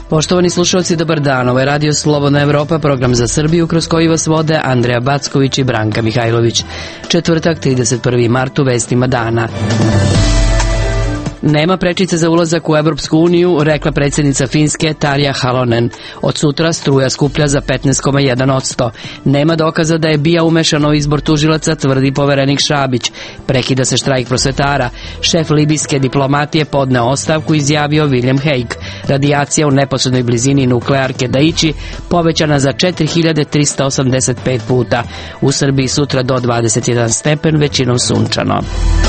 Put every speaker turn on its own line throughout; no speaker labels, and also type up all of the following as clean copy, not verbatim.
Poštovani slušalci, dobar dan. Ovo je Radio Slobodna Evropa, program za Srbiju kroz koji vas vode Andreja Backović i Branka Mihajlović. Četvrtak, 31. mart, u vestima dana. Nema prečice za ulazak u Evropsku uniju, rekla predsjednica Finske Tarja Halonen. Od sutra struja skuplja za 15,1%. Nema dokaza da je BIA umešano u izbor tužilaca, tvrdi poverenik Šabić. Prekida se štrajk prosvetara. Šef libijske diplomatije podneo ostavku, izjavio William Hague. Radijacija u neposrednoj blizini nuklearke Daiichi povećana za 4385 puta. U Srbiji sutra do 21 stepen, većinom sunčano.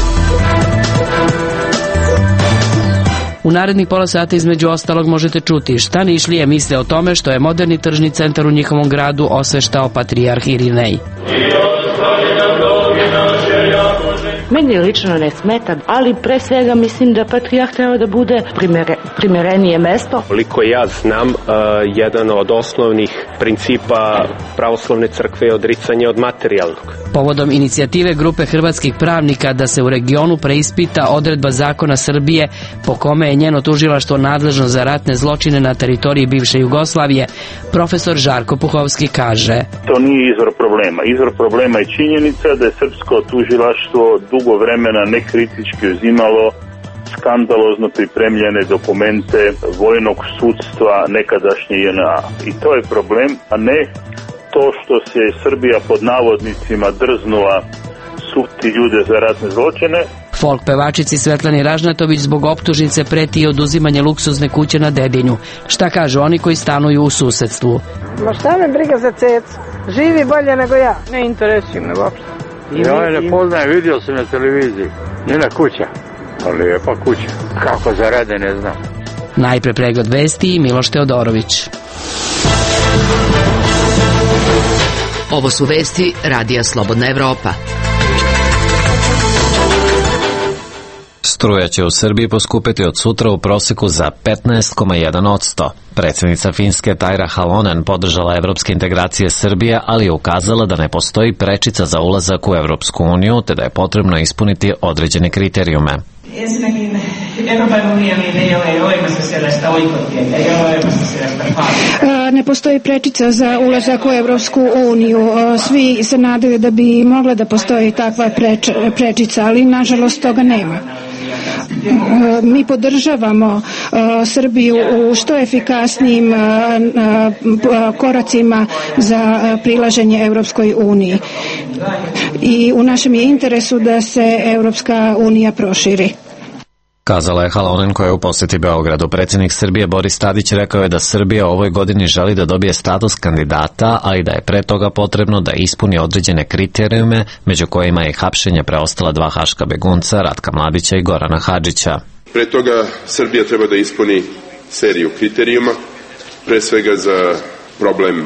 U narednih pola sata između ostalog možete čuti šta Nišlije misle o tome što je moderni tržni centar u njihovom gradu osveštao patrijarh Irinej.
Meni lično ne smeta, ali pre svega mislim da patrijarh treba da bude primerenije mesto.
Koliko ja znam, jedan od osnovnih principa pravoslavne crkve je odricanje od materijalnog.
Povodom inicijative grupe hrvatskih pravnika da se u regionu preispita odredba zakona Srbije po kome je njeno tužilaštvo nadležno za ratne zločine na teritoriji bivše Jugoslavije, profesor Žarko Puhovski kaže:
To nije izvor problema. Izvor problema je činjenica da je srpsko tužilaštvo dugo vremena nekritički uzimalo skandalozno pripremljene dokumente vojnog sudstva nekadašnje JNA. I to je problem, a ne to što se Srbija pod navodnicima drznula suditi ljude za ratne zločine.
Folk pevačici Svetlani Ražnatović zbog optužnice preti i oduzimanje luksuzne kuće na Dedinju. Šta kažu oni koji stanuju u susedstvu?
Ma šta me briga za cecu? Živi bolje nego ja. Ne interesujem me uopšte.
Ja je ne poznajem, vidio sam na televiziji. Njena kuća, ali lijepa kuća. Kako zarade, ne znam.
Najpre pregled vesti i Miloš Teodorović.
Ovo su vesti Radija Slobodna Evropa.
Struja će u Srbiji poskupiti od sutra u proseku za 15,1%. Predsjednica Finske Tarja Halonen podržala evropske integracije Srbije, ali je ukazala da ne postoji prečica za ulazak u Evropsku uniju, te da je potrebno ispuniti određene kriterijume.
Ne postoji prečica za ulazak u Evropsku uniju. Svi se nadaju da bi mogla da postoji takva prečica, ali nažalost toga nema. Mi podržavamo Srbiju u što efikasnijim koracima za prilaženje Evropskoj uniji. I u našem je interesu da se Evropska unija proširi.
Kazala je Halonen koja je u posjeti Beogradu. Predsjednik Srbije Boris Tadić rekao je da Srbija u ovoj godini želi da dobije status kandidata, ali da je pre toga potrebno da ispuni određene kriterijume, među kojima je hapšenje preostala dva haška begunca, Ratka Mladića i Gorana Hadžića.
Pre toga Srbija treba da ispuni seriju kriterijuma, pre svega za problem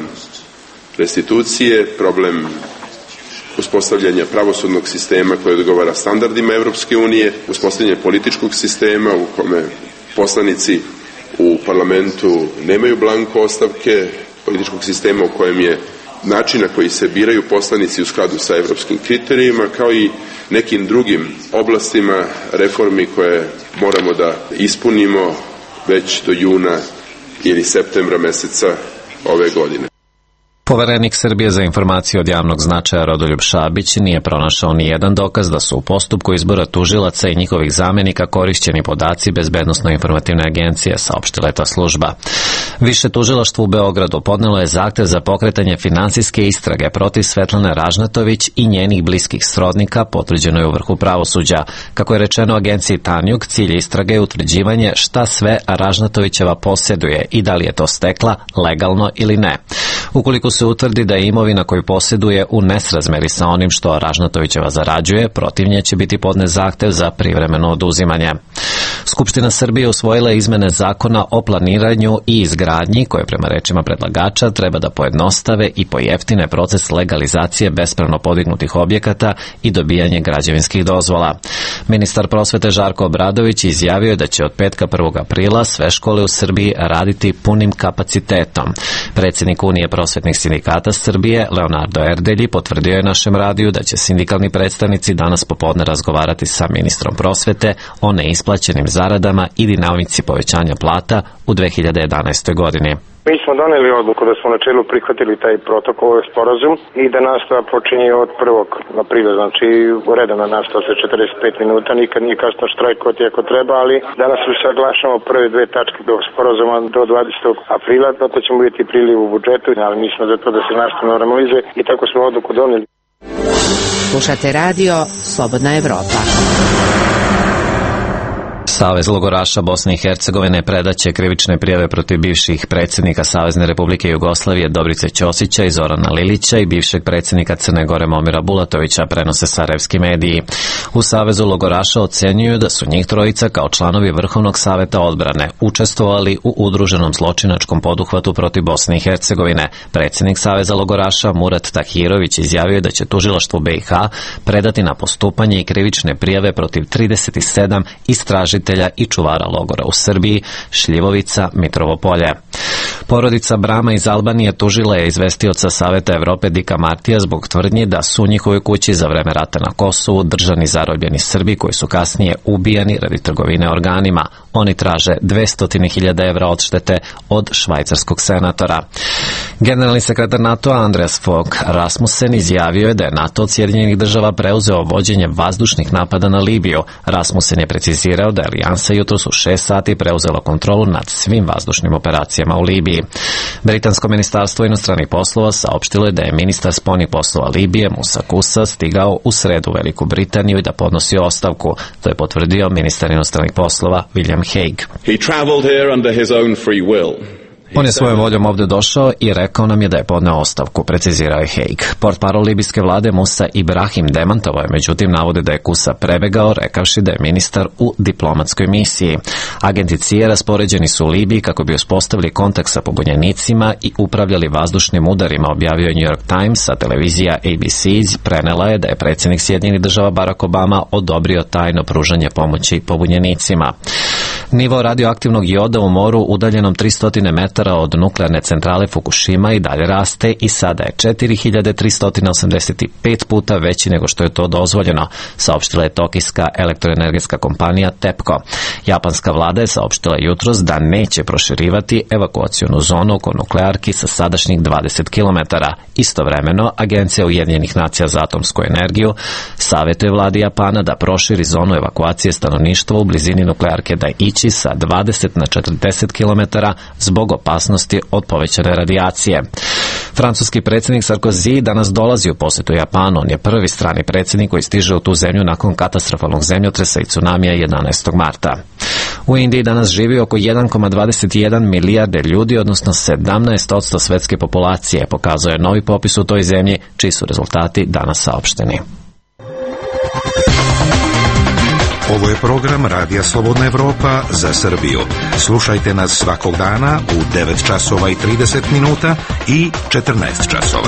restitucije, problem uspostavljanja pravosudnog sistema koji odgovara standardima Evropske unije, uspostavljanje političkog sistema u kome poslanici u parlamentu nemaju blanko ostavke, političkog sistema u kojem je način na koji se biraju poslanici u skladu sa evropskim kriterijima, kao i nekim drugim oblastima reformi koje moramo da ispunimo već do juna ili septembra meseca ove godine.
Poverenik Srbije za informacije od javnog značaja Rodoljub Šabić nije pronašao ni jedan dokaz da su u postupku izbora tužilaca i njihovih zamenika korišćeni podaci Bezbednosno-informativne agencije, saopštila je ta služba. Više tužilaštvo u Beogradu podnelo je zahtev za pokretanje finansijske istrage protiv Svetlane Ražnatović i njenih bliskih srodnika, potvrđeno je u vrhu pravosuđa. Kako je rečeno agenciji Tanjug, cilj istrage je utvrđivanje šta sve Ražnatovićeva posjeduje i da li je to stekla legalno ili ne. Ukoliko se utvrdi da je imovina koju posjeduje u nesrazmeri sa onim što Ražnatovićeva zarađuje, protiv nje će biti podnet zahtev za privremeno oduzimanje. Skupština Srbije usvojila izmene zakona o planiranju i izgradnji koje prema rečima predlagača treba da pojednostave i pojeftine proces legalizacije bespravno podignutih objekata i dobijanje građevinskih dozvola. Ministar prosvete Žarko Obradović izjavio je da će od petka 1. aprila sve škole u Srbiji raditi punim kapacitetom. Predsjednik Unije prosvetnih sindikata Srbije Leonardo Erdelji potvrdio je našem radiju da će sindikalni predstavnici danas popodne razgovarati sa ministrom prosvete o neisplaćenim zaradama i dinamici povećanja plata u 2011. godini.
Mi smo doneli odluku da smo na čelu prihvatili taj protokol, sporazum i da nastava počinje od 1. aprila, znači redovna nastava sa 45 minuta, nikad nije kasno štrajkovati ako treba, ali danas usaglašamo prve dve tačke do sporazuma do 20. aprila, zato ćemo vidjeti priliv u budžetu, ali mi smo za to da se nastava normalizuje i tako smo odluku doneli.
Slušate radio Slobodna Evropa.
Savez logoraša Bosne i Hercegovine predaće krivične prijave protiv bivših predsjednika Savezne Republike Jugoslavije Dobrice Ćosića i Zorana Lilića i bivšeg predsjednika Crne Gore Momira Bulatovića, prenose sarajevski mediji. U Savezu logoraša ocenjuju da su njih trojica kao članovi Vrhovnog saveta odbrane učestvovali u udruženom zločinačkom poduhvatu protiv Bosne i Hercegovine. Predsjednik Saveza logoraša Murat Tahirović izjavio da će tužilaštvo BiH predati na postupanje i krivične prijave protiv 37 istražitelja i čuvara logora u Srbiji, Šljivovica, Mitrovo Polje. Porodica Brama iz Albanije tužila je izvestioca Saveta Evrope Dika Martija zbog tvrdnji da su u njihovoj kući za vreme rata na Kosovu držani zarobljeni Srbi koji su kasnije ubijani radi trgovine organima. Oni traže 200.000 evra odštete od švajcarskog senatora. Generalni sekretar NATO-a Andreas Fogh Rasmussen izjavio je da je NATO od Sjedinjenih država preuzeo vođenje vazdušnih napada na Libiju. Rasmussen je precizirao da je alijansa jutros u 6 sati preuzela kontrolu nad svim vazdušnim operacijama u Libiji. Britansko ministarstvo inostranih poslova saopštilo je da je ministar spoljnih poslova Libije Musa Kusa stigao u sredu u Veliku Britaniju i da podnosi ostavku. To je potvrdio ministar inostranih poslova William Hague.
He traveled here under his own free will.
On je svojom voljom ovdje došao i rekao nam je da je podneo ostavku, precizirao je Hague. Portparol libijske vlade Musa Ibrahim demantovao je, međutim navode da je Kusa prebegao, rekavši da je ministar u diplomatskoj misiji. Agenti CIA raspoređeni su u Libiji kako bi uspostavili kontakt sa pobunjenicima i upravljali vazdušnim udarima, objavio New York Times, a televizija ABC prenela je da je predsjednik Sjedinjenih država Barack Obama odobrio tajno pružanje pomoći pobunjenicima. Nivo radioaktivnog joda u moru udaljenom 300 metara od nuklearne centrale Fukushima i dalje raste i sada je 4385 puta veći nego što je to dozvoljeno, saopštila je tokijska elektroenergetska kompanija TEPCO. Japanska vlada je saopštila jutros da neće proširivati evakuacionu zonu oko nuklearki sa sadašnjih 20 km. Istovremeno, Agencija Ujedinjenih nacija za atomsku energiju savjetuje vladi Japana da proširi zonu evakuacije stanovništva u blizini nuklearke da ići sa 20 na 40 km zbog opasnosti od povećane radijacije. Francuski predsjednik Sarkozy danas dolazi u posjetu Japanu. On je prvi strani predsjednik koji stiže u tu zemlju nakon katastrofalnog zemljotresa i tsunamija 11. marta. U Indiji danas živi oko 1,21 milijarde ljudi, odnosno 17% svetske populacije, pokazuje je novi popis u toj zemlji, čiji su rezultati danas saopšteni.
Ovo je program Radija Slobodna Evropa za Srbiju. Slušajte nas svakog dana u 9 časova i 30 minuta i 14 časova.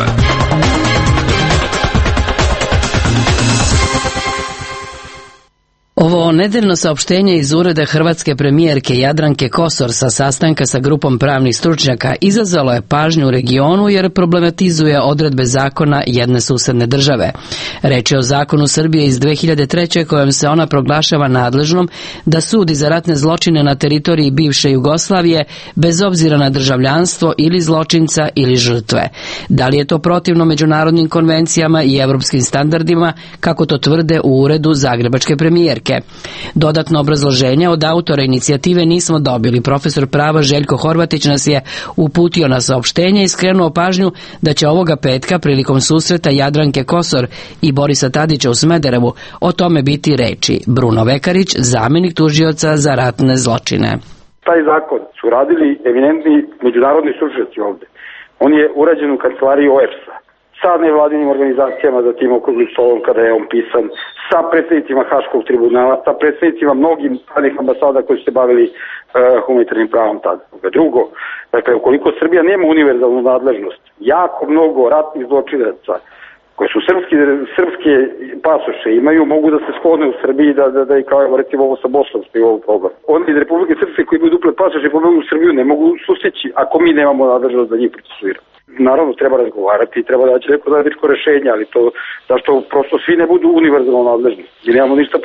Ovo nedeljno saopštenje iz ureda hrvatske premijerke Jadranke Kosor sa sastanka sa grupom pravnih stručnjaka izazvalo je pažnju u regionu jer problematizuje odredbe zakona jedne susedne države. Reč je o zakonu Srbije iz 2003. kojom se ona proglašava nadležnom da sudi za ratne zločine na teritoriji bivše Jugoslavije bez obzira na državljanstvo ili zločinca ili žrtve. Da li je to protivno međunarodnim konvencijama i evropskim standardima, kako to tvrde u uredu zagrebačke premijerke? Dodatno obrazloženje od autora inicijative nismo dobili. Profesor prava Željko Horvatić nas je uputio na saopštenje i skrenuo pažnju da će ovoga petka prilikom susreta Jadranke Kosor i Borisa Tadića u Smederevu o tome biti reči. Bruno Vekarić, zamjenik tužioca za ratne zločine.
Taj zakon su radili eminentni međunarodni stručnjaci ovde. On je urađen u kancelariji OEBS-a, sa nevladinim organizacijama, za tim okruglim stolom kada je on pisan, sa predstavnicima Haškog tribunala, sa predstavnicima mnogim stranih ambasada koji su se bavili humanitarnim pravom tada. Drugo, dakle, ukoliko Srbija nema univerzalnu nadležnost, jako mnogo ratnih zločinaca koji su srpske pasoše imaju, mogu da se sklone u Srbiji da i kao recimo ovo sa Bosnom stoji ovog problem. Oni iz Republike Srpske koji imaju duple pasoše pobegnu u Srbiju ne mogu sustići ako mi nemamo nadležnost da njih procesuiramo. Naravno, treba razgovarati i treba daći neko zajedničko rešenje, ali to zašto prosto svi ne budu univerzalno nadležni i nemamo ništa protiv.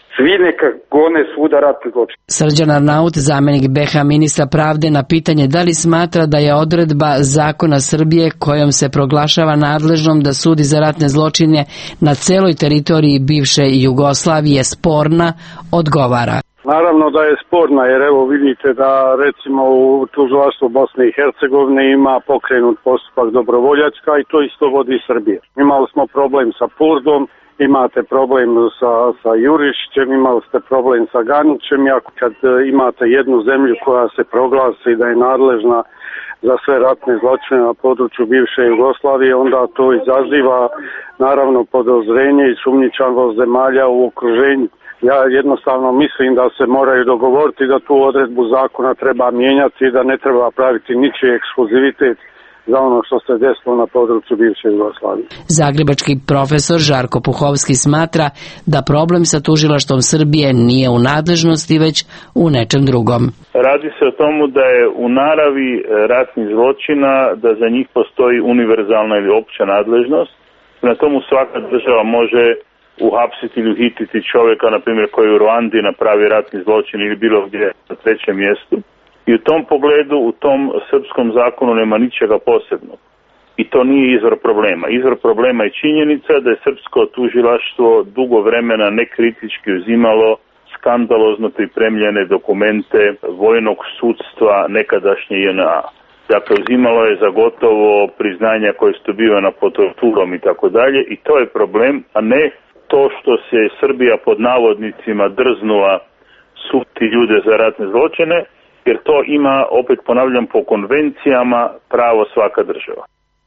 Svi neka gone svuda ratne zločine.
Srđan Arnaut, zamenik BH ministra pravde, na pitanje da li smatra da je odredba zakona Srbije kojom se proglašava nadležnom da sudi za ratne zločine na celoj teritoriji bivše Jugoslavije sporna, odgovara.
Naravno da je sporna, jer evo vidite da recimo u tužilaštvu Bosne i Hercegovine ima pokrenut postupak dobrovoljačka i to isto vodi Srbija. Imali smo problem sa Purdom, imate problem sa Jurišićem, imali ste problem sa Ganićem, i kad imate jednu zemlju koja se proglasi da je nadležna za sve ratne zločine na području bivše Jugoslavije, onda to izaziva naravno podozrenje i sumnjičavost zemalja u okruženju. Ja jednostavno mislim da se moraju dogovoriti da tu odredbu zakona treba mijenjati i da ne treba praviti ničiji ekskluzivitet za ono što se desilo na području bivše Jugoslavije.
Zagrebački profesor Žarko Puhovski smatra da problem sa tužilaštvom Srbije nije u nadležnosti, već u nečem drugom.
Radi se o tomu da je u naravi ratnih zločina da za njih postoji univerzalna ili opća nadležnost. Na tomu svaka država može uhapsiti ili uhititi čovjeka, na primjer, koji u Ruandi napravi ratni zločin ili bilo gdje na trećem mjestu. I u tom pogledu, u tom srpskom zakonu nema ničega posebnog. I to nije izvor problema. Izvor problema je činjenica da je srpsko tužilaštvo dugo vremena nekritički uzimalo skandalozno pripremljene dokumente vojnog sudstva nekadašnje JNA. Dakle, uzimalo je za gotovo priznanja koje su dobivana pod torturom i tako dalje. I to je problem, a ne to što se Srbija pod navodnicima drznula suditi ljude za ratne zločine, jer to ima, opet ponavljam, po konvencijama pravo svaka država.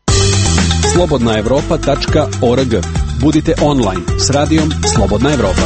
Slobodnaevropa.org. Budite online s radijom Slobodna Evropa.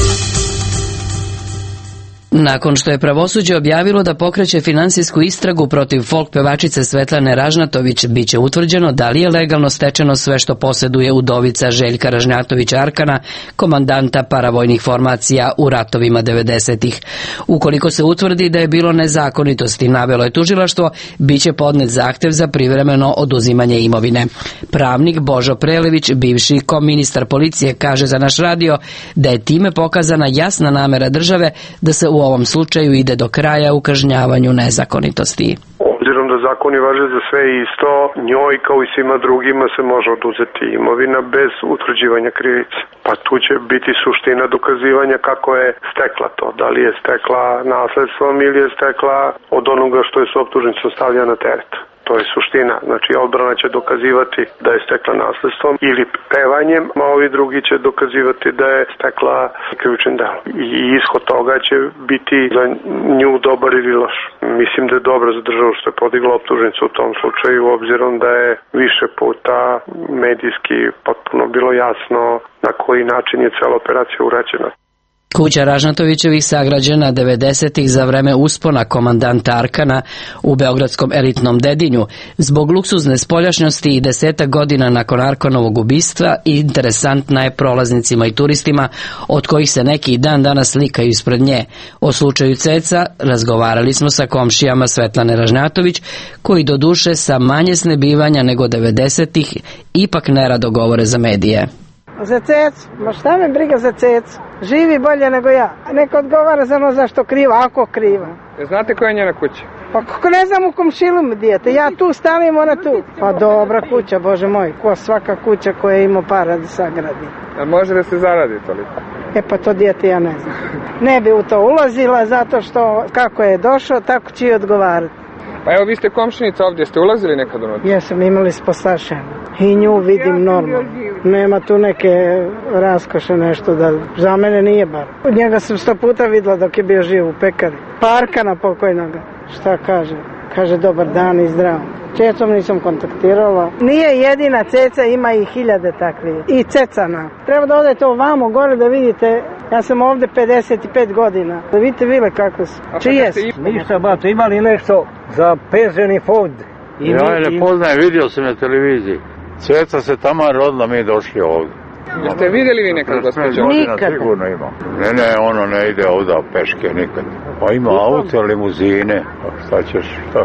Nakon što je pravosuđe objavilo da pokreće finansijsku istragu protiv folk pevačice Svetlane Ražnatović, biće utvrđeno da li je legalno stečeno sve što posjeduje udovica Željka Ražnatovića Arkana, komandanta paravojnih formacija u ratovima 90-ih. Ukoliko se utvrdi da je bilo nezakonitosti, navelo je tužilaštvo, biće podnet zahtev za privremeno oduzimanje imovine. Pravnik Božo Prelević, bivši koministar policije, kaže za naš radio da je time pokazana jasna namera države da se u ovom slučaju ide do kraja u kažnjavanju nezakonitosti.
Obzirom da zakoni važe za sve isto, njoj kao i svima drugima se može oduzeti imovina bez utvrđivanja krivice. Pa tu će biti suština dokazivanja kako je stekla to. Da li je stekla nasledstvom ili je stekla od onoga što je s optužnicom stavlja na teret. To je suština. Znači, odbrana će dokazivati da je stekla nasledstvom ili pevanjem, a ovi drugi će dokazivati da je stekla krivičnim delom. I ishod toga će biti za nju dobar ili loš. Mislim da je dobro za državu što je podigla optužnicu u tom slučaju, obzirom da je više puta medijski potpuno bilo jasno na koji način je cela operacija urađena.
Kuća Ražnatovićevih sagrađena 90-ih za vreme uspona komandanta Arkana u beogradskom elitnom Dedinju, zbog luksuzne spoljašnjosti i 10 godina nakon Arkanovog ubistva, interesantna je prolaznicima i turistima, od kojih se neki dan danas slikaju ispred nje. O slučaju Ceca razgovarali smo sa komšijama Svetlane Ražnatović, koji doduše sa manje snebivanja nego 90-ih ipak nerado govore za medije.
Za Cec? Ma šta me briga za Cec? Živi bolje nego ja. Neko odgovara samo zašto kriva, ako kriva.
Znate koja je njena kuća?
Pa kako ne znam u komšilu dijete, ja tu stavim, ona tu. Pa dobra kuća, Bože moj, ko svaka kuća koja ima para da sagradi.
A može da se zaradi toliko?
E pa to dijete ja ne znam. Ne bi u to ulazila zato što kako je došao, tako će i odgovarati.
Pa evo, vi ste komšinica ovdje, ste ulazili nekad unutra?
Jesam, imali spostaršenu. I nju vidim normalno. Nema tu neke raskoše nešto da za mene nije bar. Od njega sam 100 puta videla dok je bio živ u pekari. Parkana pokojnoga. Šta kaže? Kaže dobar dan i zdravo. Čecom nisam kontaktirala. Nije jedina Ceca, ima i 1000 takvih. I Cecana. Treba da odete ovamo gore da vidite. Ja sam ovde 55 godina. Da vidite vile kako su. Čije su?
Ništa, bato, imali nešto za penzijni fond?
Ja je ne poznajem, vidio sam na televiziji. Ceca se tamo rodila, mi došli ovdje.
Jeste vidjeli vi nekad, gospođo?
Nikad. Sigurno ima. Ne, ono ne ide ovdje peške nikad. Pa ima auto, limuzine, šta ćeš, šta?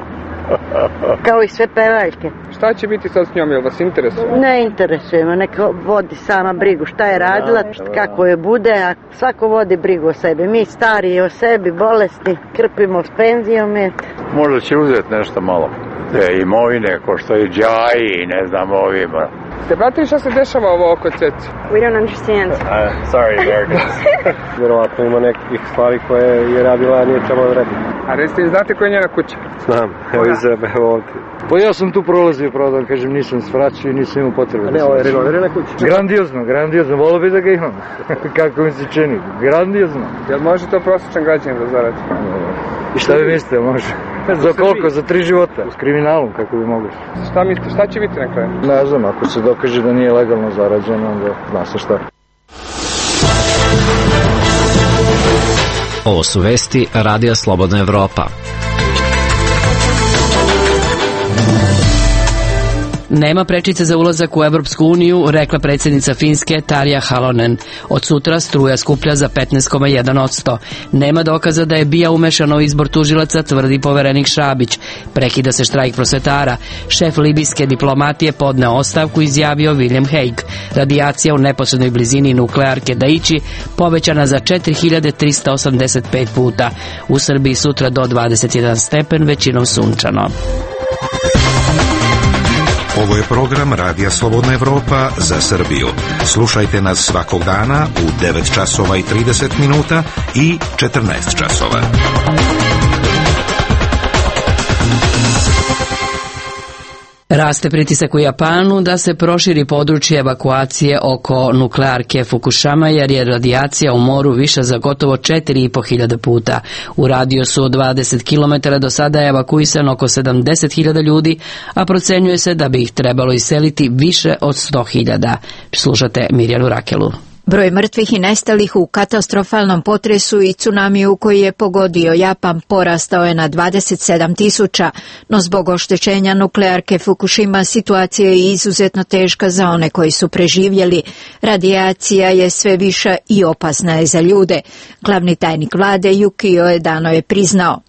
Kao i sve pevaljke.
Šta će biti sad s njom, jel vas interesuje?
Ne interesuje me, neka vodi sama brigu šta je radila, kako je bude, a svako vodi brigu o sebi. Mi stariji o sebi, bolesni, krpimo s penzijom.
Možda će uzeti nešto malo. Te imovine, ko što je džaji i ne znam ovima.
Ste pratili šta se dešava ovo oko Ceci?
We don't understand.
Sorry, Americans. Vjerovatno ima nekih stvari koje je radila, nije trebalo da radi.
A recite, znate koja je njena kuća?
Znam, evo izrebe ovdje.
Pa ja sam tu prolazio, pravda, kažem, nisam svraćao i nisam imao potrebe.
A ne, ovo je renovirana kuća?
Grandiozno, volio bi da ga imam. Kako mi se čini, grandiozno.
Jel može to prosječan građanin da zaradi?
I šta vi mislite, može? Za koliko? Za 3 života? S kriminalom, kako bi mogli.
Šta mislite, šta će biti na kraju?
Ne znam, ako se dokaže da nije legalno zarađeno, onda zna se šta.
Ovo su vesti Radija Slobodna Evropa.
Nema prečice za ulazak u Evropsku uniju, rekla predsjednica Finske Tarja Halonen. Od sutra struja skuplja za 15,1%. Nema dokaza da je BIA umešana u izbor tužilaca, tvrdi poverenik Šabić. Prekida se štrajk prosvetara. Šef libijske diplomatije podneo ostavku, izjavio William Hague. Radijacija u neposrednoj blizini nuklearke Daiichi povećana za 4385 puta. U Srbiji sutra do 21 stepen, većinom sunčano.
Ovo je program Radija Slobodna Evropa za Srbiju. Slušajte nas svakog dana u 9 časova i 30 minuta i 14 časova.
Raste pritisak u Japanu da se proširi područje evakuacije oko nuklearke Fukushima, jer je radijacija u moru viša za gotovo 4.500 puta. U radijusu od 20 km do sada je evakuisano oko 70.000 ljudi, a procenjuje se da bi ih trebalo iseliti više od 100.000. Slušate Mirjanu Rakelu.
Broj mrtvih i nestalih u katastrofalnom potresu i tsunamiju koji je pogodio Japan porastao je na 27.000, no zbog oštećenja nuklearke Fukushima situacija je izuzetno teška za one koji su preživjeli. Radijacija je sve viša i opasna je za ljude. Glavni tajnik vlade Yukio Edano je priznao: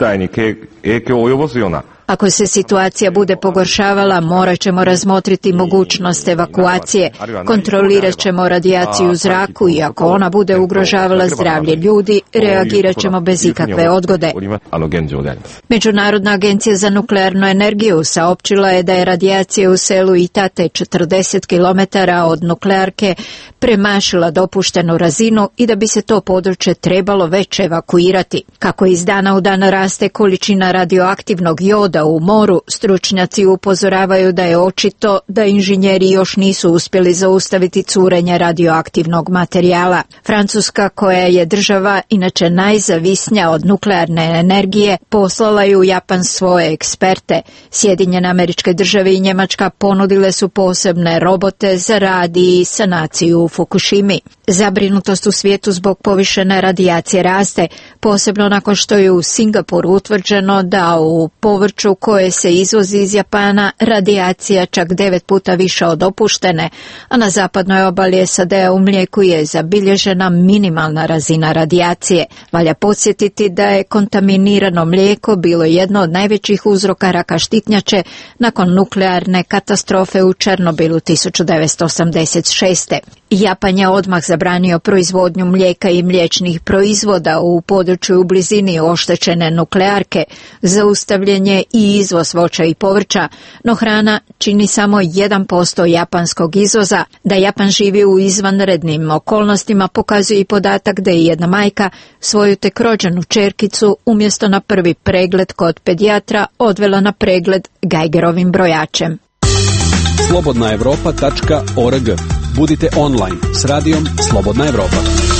ako se situacija bude pogoršavala, morat ćemo razmotriti mogućnost evakuacije. Kontrolirat ćemo radijaciju u zraku i ako ona bude ugrožavala zdravlje ljudi, reagirat ćemo bez ikakve odgode. Međunarodna agencija za nuklearnu energiju saopćila je da je radijacija u selu Itate 40 km od nuklearke premašila dopuštenu razinu i da bi se to područje trebalo već evakuirati. Kako iz dana u dan raste količina radioaktivnog joda u moru, stručnjaci upozoravaju da je očito da inženjeri još nisu uspjeli zaustaviti curenje radioaktivnog materijala. Francuska, koja je država inače najzavisnija od nuklearne energije, poslala je u Japan svoje eksperte. Sjedinjene Američke Države i Njemačka ponudile su posebne robote za rad i sanaciju u Fukushimi. Zabrinutost u svijetu zbog povišene radijacije raste, posebno nakon što je u Singapuru utvrđeno da u povrću koje se izvozi iz Japana radijacija čak 9 puta više od dopuštene, a na zapadnoj obali SAD-a u mlijeku je zabilježena minimalna razina radijacije. Valja podsjetiti da je kontaminirano mlijeko bilo jedno od najvećih uzroka raka štitnjače nakon nuklearne katastrofe u Černobilu 1986. Japan je odmah zabranio proizvodnju mlijeka i mliječnih proizvoda u području u blizini oštećene nuklearke, zaustavljen je i izvoz voća i povrća, no hrana čini samo 1% japanskog izvoza. Da Japan živi u izvanrednim okolnostima pokazuje i podatak da je jedna majka svoju tek rođenu ćerkicu umjesto na prvi pregled kod pedijatra odvela na pregled Geigerovim brojačem.
slobodnaevropa.org. Budite online s radijom Slobodna Evropa.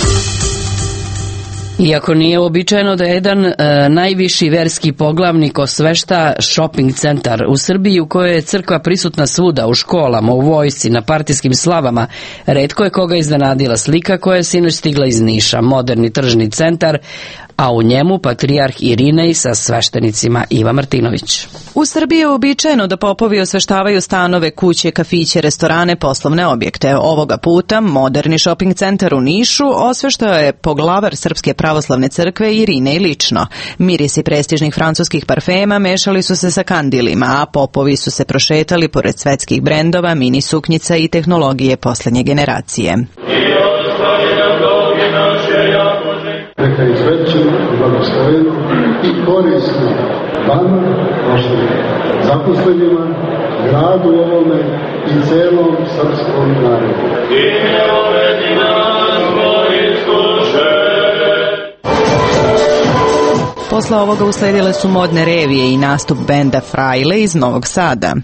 Iako nije uobičajeno da je jedan najviši verski poglavnik osvešta shopping centar u Srbiji u kojoj je crkva prisutna svuda, u školama, u vojsci, na partijskim slavama, retko je koga iznenadila slika koja je sinoć stigla iz Niša. Moderni tržni centar a u njemu patrijarh Irinej sa sveštenicima. Iva Martinović.
U Srbiji je uobičajeno da popovi osveštavaju stanove, kuće, kafiće, restorane, poslovne objekte. Ovoga puta moderni shopping centar u Nišu osveštao je poglavar Srpske pravoslavne crkve Irinej lično. Mirisi prestižnih francuskih parfema mešali su se sa kandilima, a popovi su se prošetali pored svetskih brendova, mini suknjica i tehnologije poslednje generacije.
Neka je srećeno, blagosloveno i korisno vama, vašim zaposlenima, gradu ovome i celom srpskom narodu.
Posle ovoga usledile su modne revije i nastup benda Frajle iz Novog Sada.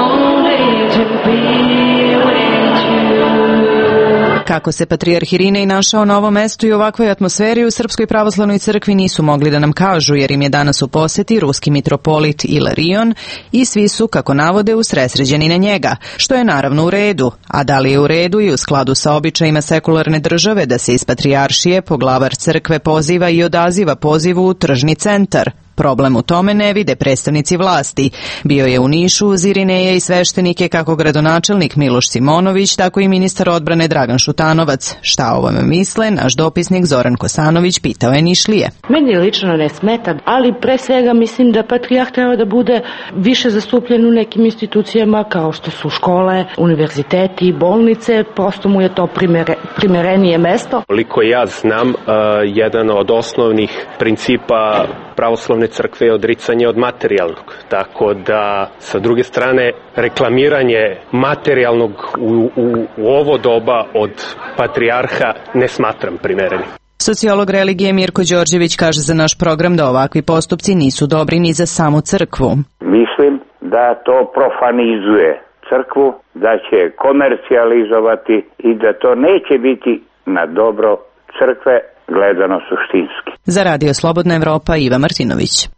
Kako se patrijarh Irinej našao na ovom mestu i ovakvoj atmosferi u Srpskoj pravoslavnoj crkvi nisu mogli da nam kažu, jer im je danas u poseti ruski mitropolit Ilarion i svi su, kako navode, usresređeni na njega, što je naravno u redu. A da li je u redu i u skladu sa običajima sekularne države da se iz patrijaršije poglavar crkve poziva i odaziva pozivu u tržni centar? Problem u tome ne vide predstavnici vlasti. Bio je u Nišu uz Irineja i sveštenike kako gradonačelnik Miloš Simonović, tako i ministar odbrane Dragan Šutanovac. Šta o ovome misle, naš dopisnik Zoran Kosanović pitao je Nišlije.
Meni lično ne smeta, ali pre svega mislim da patrijarh treba da bude više zastupljen u nekim institucijama kao što su škole, univerziteti, bolnice, prosto mu je to primerenije mesto.
Koliko ja znam, jedan od osnovnih principa pravoslavne crkve je odricanje od materijalnog, tako da sa druge strane reklamiranje materijalnog u ovo doba od patrijarha ne smatram primerenim.
Sociolog religije Mirko Đorđević kaže za naš program da ovakvi postupci nisu dobri ni za samu crkvu.
Mislim da to profanizuje crkvu, da će komercijalizovati i da to neće biti na dobro crkve gledano suštinski.
Za Radio Slobodna Evropa, Iva Martinović.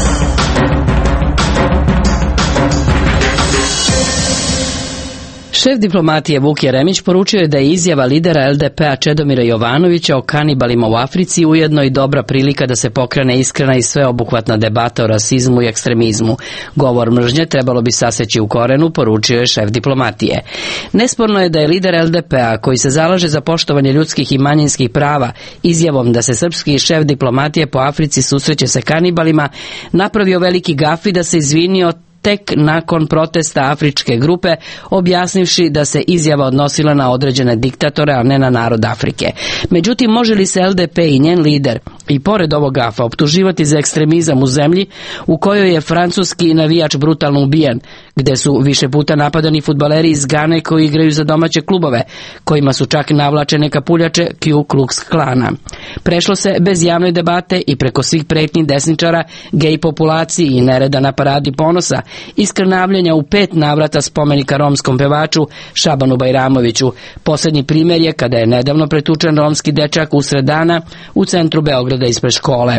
Šef diplomatije Vuk Jeremić poručio je da je izjava lidera LDP-a Čedomira Jovanovića o kanibalima u Africi ujedno i dobra prilika da se pokrene iskrena i sveobuhvatna debata o rasizmu i ekstremizmu. Govor mržnje trebalo bi saseći u korenu, poručio je šef diplomatije. Nesporno je da je lider LDP-a, koji se zalaže za poštovanje ljudskih i manjinskih prava, izjavom da se srpski šef diplomatije po Africi susreće sa kanibalima, napravio veliki gaf i da se izvinio tek nakon protesta afričke grupe, objasnivši da se izjava odnosila na određene diktatore, a ne na narod Afrike. Međutim, može li se LDP i njen lider, i pored ovog gafa, optuživati za ekstremizam u zemlji u kojoj je francuski navijač brutalno ubijen, gde su više puta napadani fudbaleri iz Gane koji igraju za domaće klubove, kojima su čak navlačene kapuljače Ku Klux Klana. Prešlo se bez javne debate i preko svih pretnji desničara, gej populaciji i nereda na paradi ponosa, iskrnavljenja u 5 navrata spomenika romskom pevaču Šabanu Bajramoviću. Posljednji primjer je kada je nedavno pretučen romski dečak usred dana u centru Beograda ispred škole.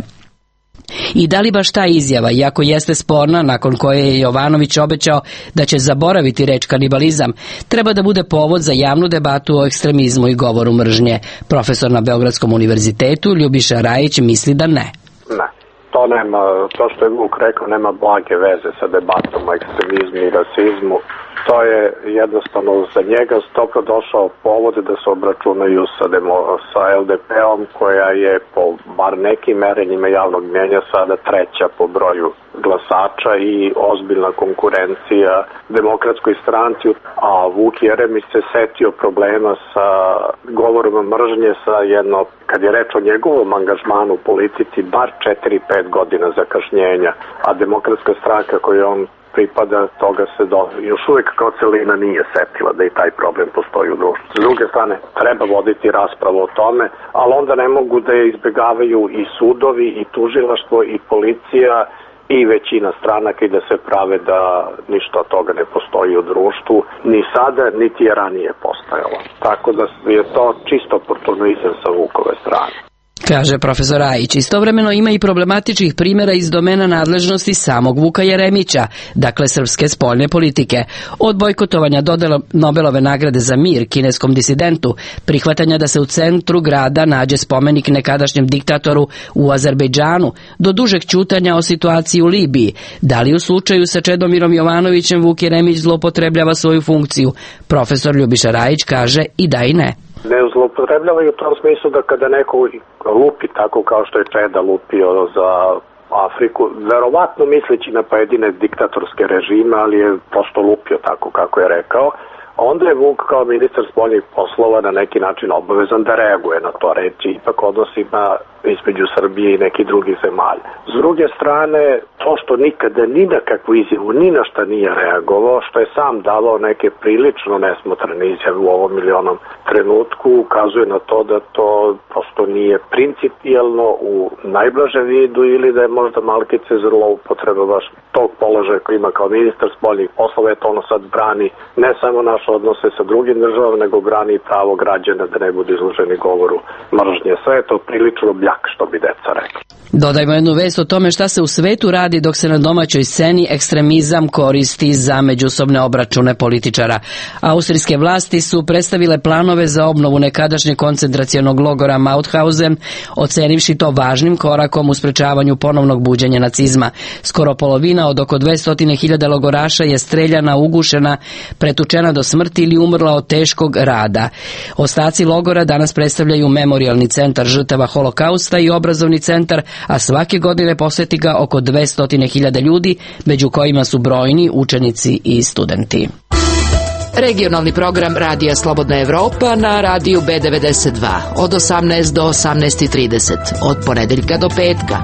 I da li baš ta izjava, iako jeste sporna, nakon koje je Jovanović obećao da će zaboraviti reč kanibalizam, treba da bude povod za javnu debatu o ekstremizmu i govoru mržnje? Profesor na Beogradskom univerzitetu Ljubiša Rajić misli da ne.
Ne. To nema, to što je Vuk rekao, nema blage veze sa debatom o ekstremizmu i rasizmu. To je jednostavno za njega dobro došao povod da se obračunaju sa LDP-om, koja je po bar nekim merenjima javnog mnjenja sada 3. po broju glasača i ozbiljna konkurencija Demokratskoj stranci. A Vuk Jeremić se setio problema sa govorom mržnje sa jedno, kad je reč o njegovom angažmanu u politici, bar 4-5 godina zakašnjenja, a Demokratska stranka koju on pripada, toga se još uvijek kao celina nije setila da i taj problem postoji u društvu. S druge strane, treba voditi raspravu o tome, ali onda ne mogu da je izbjegavaju i sudovi, i tužilaštvo, i policija, i većina stranaka, i da se prave da ništa od toga ne postoji u društvu, ni sada, niti je ranije postojalo. Tako da je to čisto oportunizam sa Vukove strane.
kaže profesor Rajić. Istovremeno ima i problematičnih primjera iz domena nadležnosti samog Vuka Jeremića, dakle srpske spoljne politike. Od bojkotovanja dodela Nobelove nagrade za mir kineskom disidentu, prihvatanja da se u centru grada nađe spomenik nekadašnjem diktatoru u Azerbejdžanu, do dužeg ćutanja o situaciji u Libiji. Da li u slučaju sa Čedomirom Jovanovićem Vuk Jeremić zloupotrebljava svoju funkciju? Profesor Ljubiša Rajić kaže i da i ne.
Ne zloupotrebljava i u tom smislu da kada neko lupi tako kao što je Čeda lupio za Afriku, verovatno misleći na pojedine diktatorske režime, ali je prosto lupio tako kako je rekao, onda je Vuk kao ministar spoljnih poslova na neki način obavezan da reaguje na to, reći ipak odnosima između Srbije i nekih drugih zemalja. S druge strane, to što nikada ni na kakvu izjavu, ni na šta nije reagovao, što je sam davao neke prilično nesmotrene izjave u ovom ili onom trenutku, ukazuje na to da to prosto nije principijelno u najblažem vidu ili da je možda malkice zloupotreba baš tog položaja koji ima kao ministar spoljnih poslova, je to ono sad brani ne samo naše odnose sa drugim državama, nego brani pravo građana da ne budu izloženi govoru mržnje. Sve je to prilično bljak, što bi deca rekli.
Dodajmo jednu vest o tome šta se u svetu radi dok se na domaćoj sceni ekstremizam koristi za međusobne obračune političara. Austrijske vlasti su predstavile planove za obnovu nekadašnjeg koncentracionog logora Mauthausen, ocenivši to važnim korakom u sprečavanju ponovnog buđenja nacizma. Skoro polovina od oko 200.000 logoraša je streljana, ugušena, pretučena do smrti ili umrla od teškog rada. Ostaci logora danas predstavljaju memorijalni centar žrtava holokausta i obrazovni centar, a svake godine posjeti ga oko 200.000 ljudi, među kojima su brojni učenici i studenti.
Regionalni program Radija Slobodna Evropa na radiju B92 od 18 do 18:30, od ponedeljka do petka.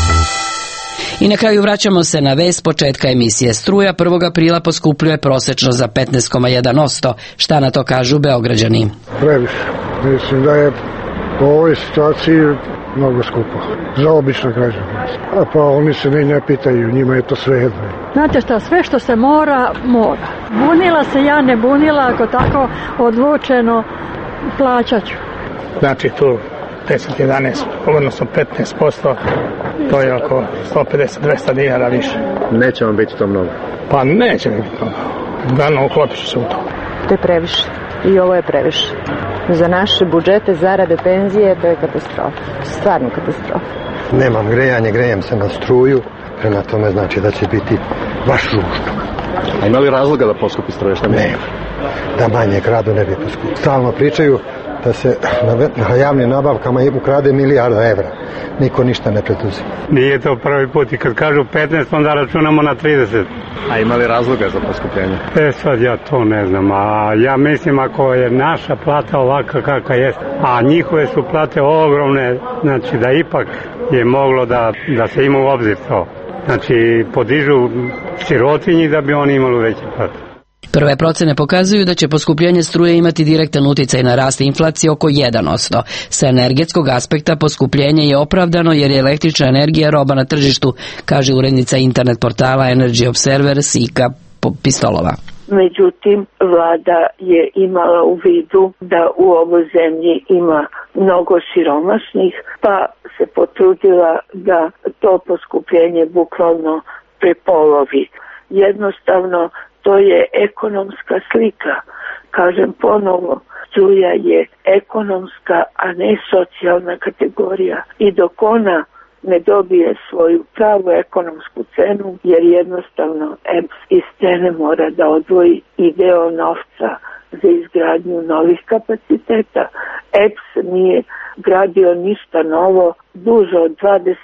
I na kraju vraćamo se na vest početka emisije. Struja 1. aprila poskupljuje prosečno za 15,1%. Šta na to kažu Beograđani?
Previše. Mislim da je u ovoj situaciji mnogo skupo. Za obično građana. A pa oni se ne pitaju, njima je to sve jedno.
Znate šta, sve što se mora, mora. Bunila se, ja ne bunila, ako tako odlučeno plaćat ću.
Znači tu 10-11, odnosno 15%, to je oko 150-200 dinara više.
Neće vam biti to mnogo?
Pa neće biti to mnogo. Uglavnom uklopiš se u to.
To je previše. I ovo je previše. Za naše budžete, zarade, penzije, to je katastrofa. Stvarno katastrofa.
Nemam grejanje, grejem se na struju, prema tome znači da će biti baš ružno.
A ima li razloga da poskupi struje?
Nema. Da manje kradu ne bi poskupi. Stalno pričaju da se na javnim nabavkama ukrade milijarda evra. Niko ništa ne preduzima.
Nije to prvi put i kad kažu 15, onda računamo na 30.
A ima li razloga za poskupljenje?
Sad ja to ne znam, a ja mislim ako je naša plata ovakva kakva jest, a njihove su plate ogromne, znači da ipak je moglo da se ima u obzir to. Znači podižu sirotinji da bi oni imali veće plate.
Prve procene pokazuju da će poskupljenje struje imati direktan uticaj na rast inflacije oko 1%. Sa energetskog aspekta poskupljenje je opravdano jer je električna energija roba na tržištu, kaže urednica internet portala Energy Observer Sika Pistolova.
Međutim, vlada je imala u vidu da u ovoj zemlji ima mnogo siromašnih, pa se potrudila da to poskupljenje bukvalno prepolovi. Jednostavno, to je ekonomska slika. Kažem ponovo, struja je ekonomska, a ne socijalna kategorija. I dok ona ne dobije svoju pravu ekonomsku cenu, jer jednostavno EPS iz cene mora da odvoji i deo novca za izgradnju novih kapaciteta. EPS nije gradio ništa novo duže od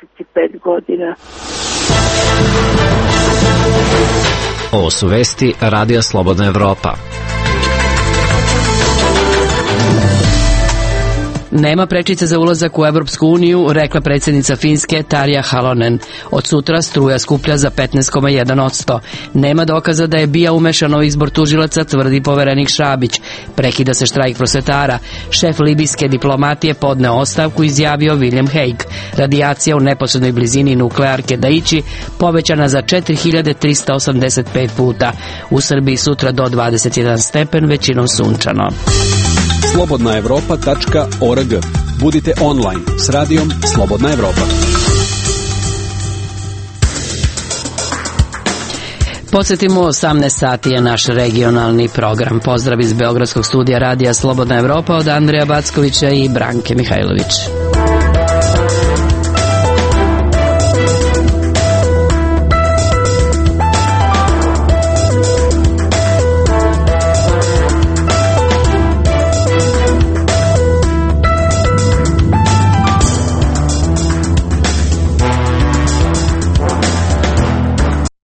25 godina.
Ovo su vesti Radija Slobodna Evropa.
Nema prečice za ulazak u Evropsku uniju, rekla predsjednica Finske Tarja Halonen. Od sutra struja skuplja za 15,1%. Nema dokaza da je BIA umešana u izbor tužilaca, tvrdi poverenik Šabić. Prekida se štrajk prosvetara. Šef libijske diplomatije podneo ostavku, izjavio William Hague. Radijacija u neposrednoj blizini nuklearke Daiichi povećana za 4385 puta. U Srbiji sutra do 21 stepen, većinom sunčano.
Slobodnaevropa.org. Budite online s radijom Slobodna Evropa.
Podsjetimo, 18 sati je naš regionalni program. Pozdrav iz Beogradskog studija radija Slobodna Evropa od Andreja Backovića i Branke Mihajlović.